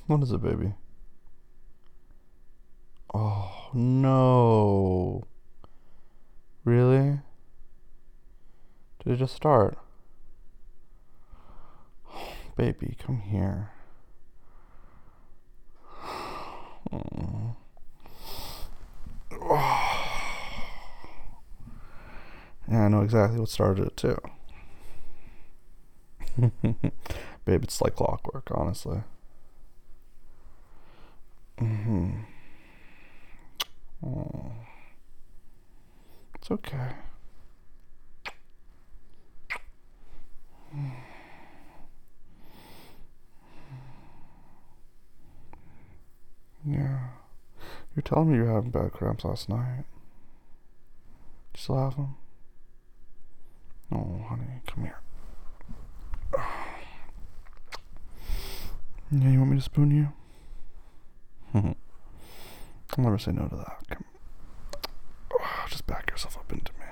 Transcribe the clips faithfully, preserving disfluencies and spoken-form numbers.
What is it, baby? Oh, no. Really? Did it just start? Baby, come here. Mm. Yeah, I know exactly what started it, too. Babe, it's like clockwork, honestly. Mm-hmm. Oh, it's okay. Yeah. You're telling me you're having bad cramps last night. You still have them? Oh, honey, come here. Yeah, you want me to spoon you? I'll never say no to that. Come. Oh, just back yourself up into me.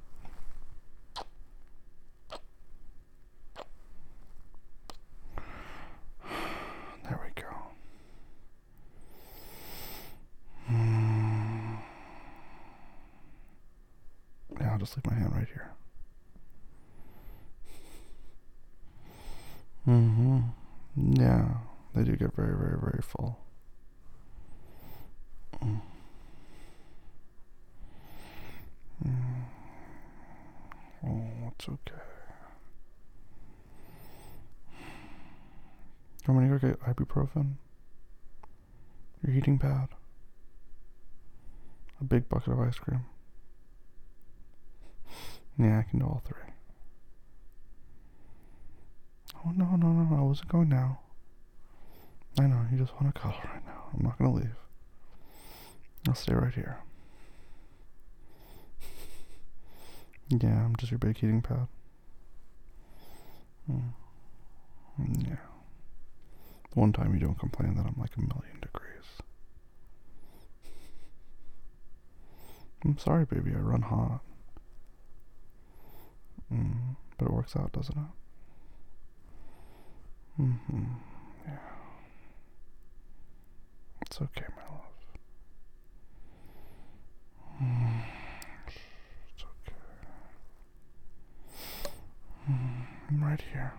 There we go. Mm. Yeah, I'll just leave my hand right here. Mm-hmm. Yeah, they do get very, very, very full. Mm. Mm. Oh, it's okay. You want me to go get ibuprofen? Your heating pad? A big bucket of ice cream? Yeah, I can do all three. Oh, no, no, no, no, I wasn't going now. I know, you just want to cuddle right now. I'm not going to leave. I'll stay right here. Yeah, I'm just your big heating pad. Mm. Yeah. The one time you don't complain that I'm like a million degrees. I'm sorry, baby, I run hot. Mm. But it works out, doesn't it? Mm-hmm. Yeah. It's okay, my love. Mm. It's okay. Mm. I'm right here.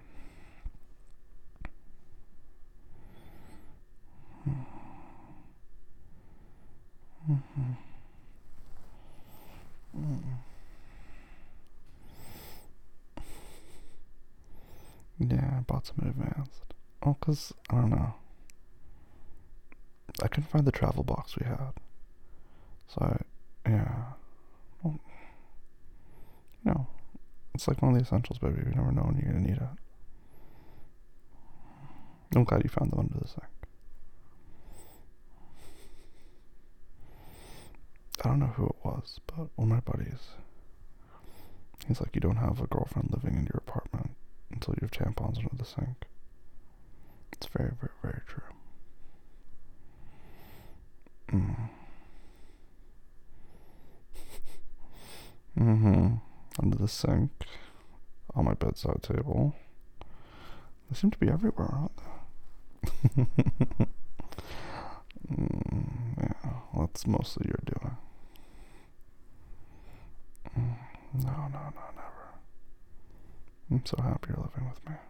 Mm. Mm-hmm. Mm. Yeah, I bought some in advance. Oh, cause I don't know. I couldn't find the travel box we had, so I, yeah. Well, you know, it's like one of the essentials, baby. You never know when you're gonna need it. I'm glad you found them under the sink. I don't know who it was, but one of my buddies. He's like, you don't have a girlfriend living in your apartment until you have tampons under the sink. It's very, very, very true. Mm. Mm-hmm. Under the sink, on my bedside table. They seem to be everywhere, aren't they? mm, yeah, well, that's mostly your doing. Mm, no, no, no, never. I'm so happy you're living with me.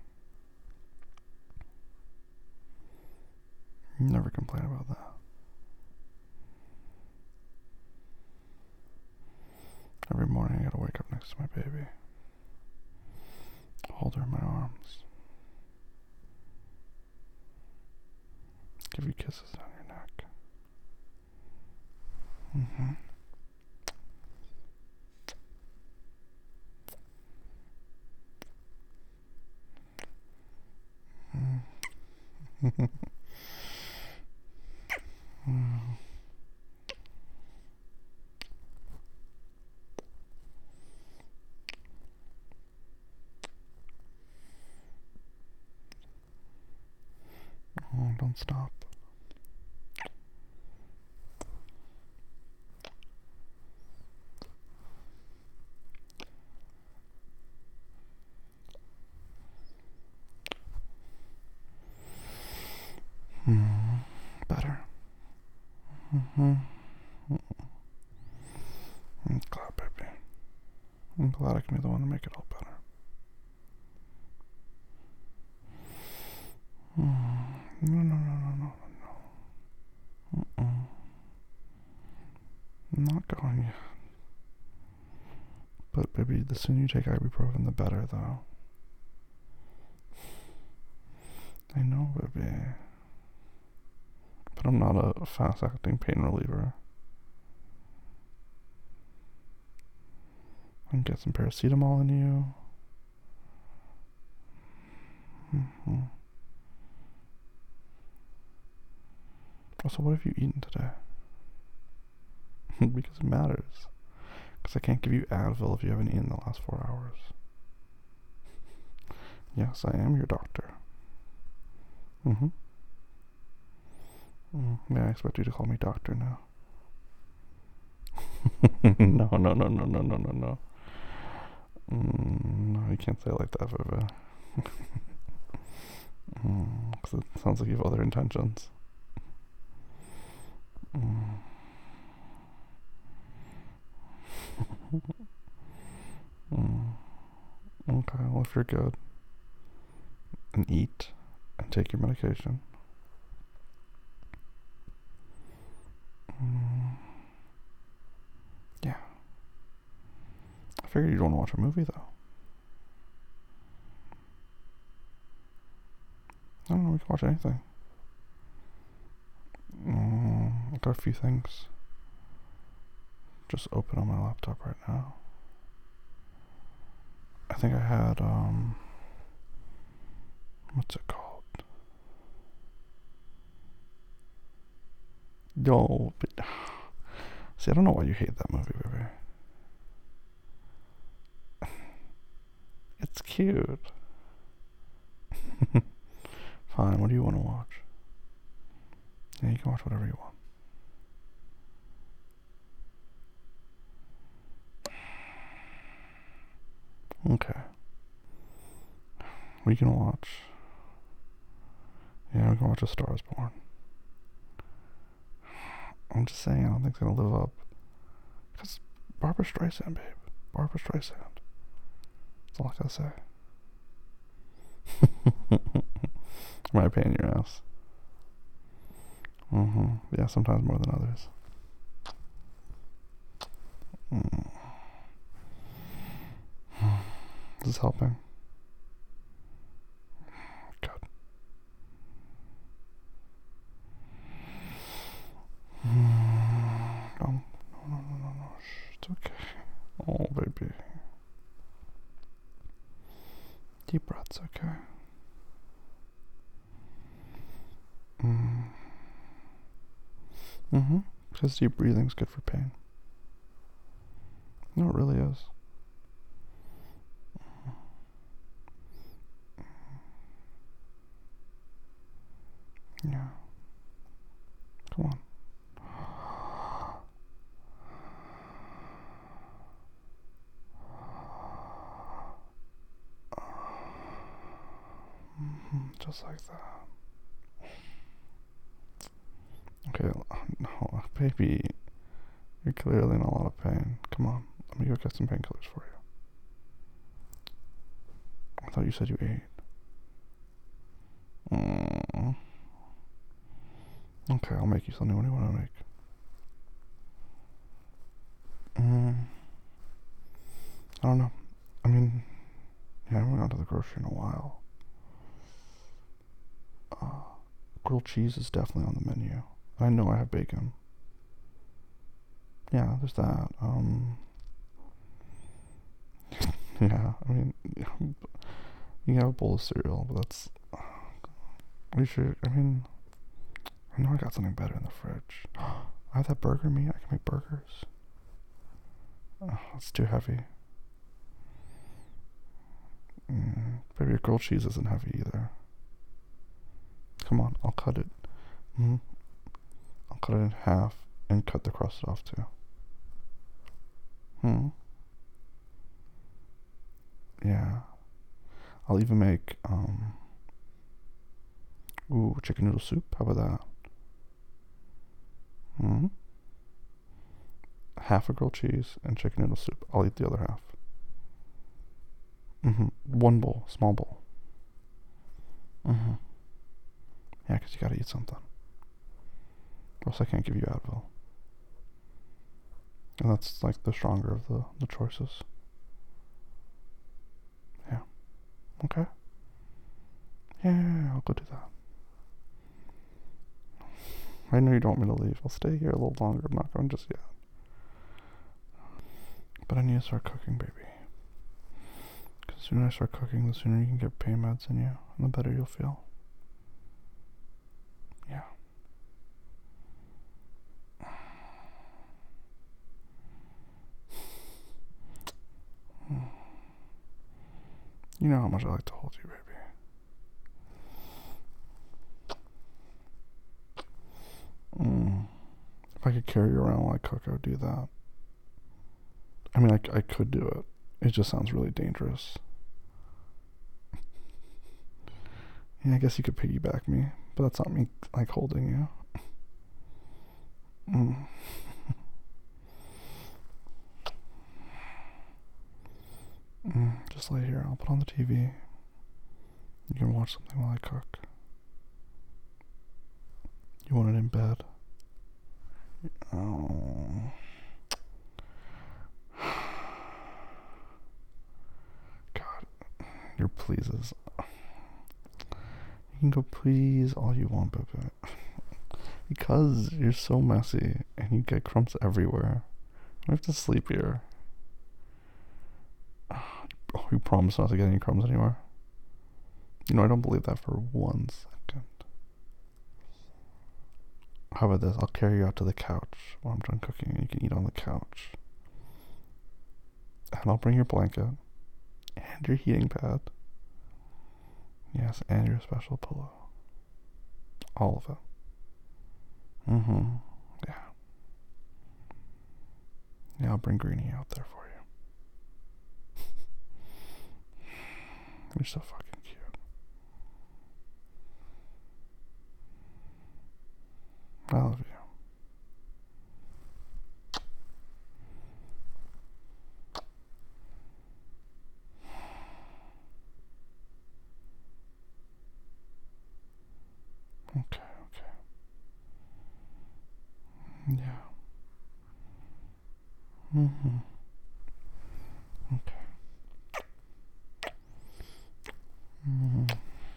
You never complain about that. Every morning I gotta wake up next to my baby. Hold her in my arms. Give you kisses down your neck. Mm-hmm. Mm. mm. Oh, don't stop. Mm. Mm-hmm. I'm glad, baby. I'm glad I can be the one to make it all better. Mm. No, no, no, no, no, no. Mm-mm. I'm not going yet. But, baby, the sooner you take ibuprofen, the better, though. I know, baby. But I'm not a fast-acting pain reliever. I can get some paracetamol in you. Mm-hmm. Also, what have you eaten today? Because it matters. Because I can't give you Advil if you haven't eaten the last four hours. Yes, I am your doctor. Mm-hmm. Mm, yeah, I expect you to call me doctor now. no, no, no, no, no, no, no, no. Mm, no, you can't say it like that, Vivi. mm, 'cause it sounds like you have other intentions. Mm. mm. Okay, well, if you're good, and eat, and take your medication. Mm. Yeah. I figured you'd want to watch a movie, though. I don't know, we can watch anything. Mm, I got a few things just open on my laptop right now. I think I had, um, what's it called? No, but, see, I don't know why you hate that movie, baby. It's cute. Fine, what do you want to watch? Yeah, you can watch whatever you want. Okay. We can watch. Yeah, we can watch A Star Is Born. I'm just saying, I don't think it's gonna live up. Because Barbara Streisand, babe. Barbara Streisand. That's all I gotta say. My pain in your ass. Mm-hmm. Yeah, sometimes more than others. Mm. This is helping. Good. Mm. No, no, no, no, no, no. Shh, it's okay. Oh, baby. Deep breaths, okay? Mm. Mm-hmm. Because deep breathing's good for pain. No, it really is. Yeah. Come on. Mm-hmm. Just like that. Okay, no, baby. You're clearly in a lot of pain. Come on. Let me go get some painkillers for you. I thought you said you ate. Mm. Okay, I'll make you something. What do you want to make? Mm. I don't know. I mean, yeah, I haven't gone to the grocery in a while. Uh, grilled cheese is definitely on the menu. I know I have bacon. Yeah, there's that. Um, yeah, I mean, you can have a bowl of cereal, but that's. Are you sure? I mean, I know I got something better in the fridge. I have that burger meat. I can make burgers. Oh, it's too heavy. Mm, maybe your grilled cheese isn't heavy either. Come on, I'll cut it. Mm, I'll cut it in half and cut the crust off too. Hmm. Yeah. I'll even make um. Ooh, chicken noodle soup. How about that? Mm-hmm. Half a grilled cheese and chicken noodle soup. I'll eat the other half. Mm-hmm. One bowl, small bowl. Mm-hmm. Yeah, 'cause you gotta eat something. Or else I can't give you Advil. And that's like the stronger of the, the choices. Yeah. Okay. Yeah, yeah, yeah, I'll go do that. I know you don't want me to leave. I'll stay here a little longer. I'm not going just yet. But I need to start cooking, baby. Because the sooner I start cooking, the sooner you can get pain meds in you, and the better you'll feel. Yeah. You know how much I like to hold you, baby. Mm. If I could carry you around while I cook, I would do that. I mean, I, I could do it. It just sounds really dangerous. Yeah, I guess you could piggyback me, but that's not me, like, holding you. Mm. Mm. Just lay here. I'll put on the T V. You can watch something while I cook. You want it in bed? Oh. God. Your pleases. You can go please all you want, baby. Because you're so messy and you get crumbs everywhere. I have to sleep here. Oh, you promise not to get any crumbs anywhere? You know, I don't believe that for one second. How about this? I'll carry you out to the couch while I'm done cooking and you can eat on the couch. And I'll bring your blanket and your heating pad. Yes, and your special pillow. All of it. Mm-hmm. Yeah. Yeah, I'll bring Greenie out there for you. You're so fucking cute. I love you. Okay, okay. Yeah. Mm-hmm. Okay. Mm-hmm.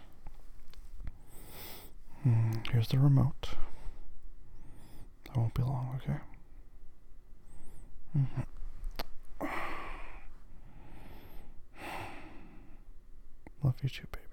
Mm, here's the remote. That won't be long, okay? Mm-hmm. Love you too, baby.